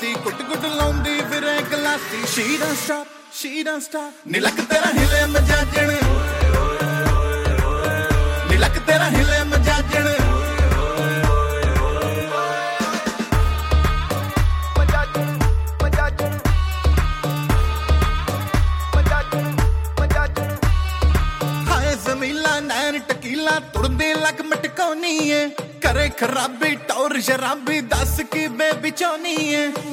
ਗਲਾਸੀ ਕੁੱਟ ਕੁੱਟ ਲਾਉਂਦੀ ਫਿਰੇ ਗਲਾਸੀ she don't stop ਨੀ ਲੱਕ ਤੇਰਾ ਹਿਲੇ ਮਜਾਜਣ ਨੀ ਲੱਕ ਤੇਰਾ ਹਿਲੇ ਮਜਾਜਣ ਹਾਏ ਜ਼ਮੀਲਾ ਨੈਣ ਟਕੀਲਾ ਤੁਰਦੇ ਲੱਗ ਮਟਕਾਉਣੀ ਏ करे खराबी टौर शराबी दस की बेबी चौनी है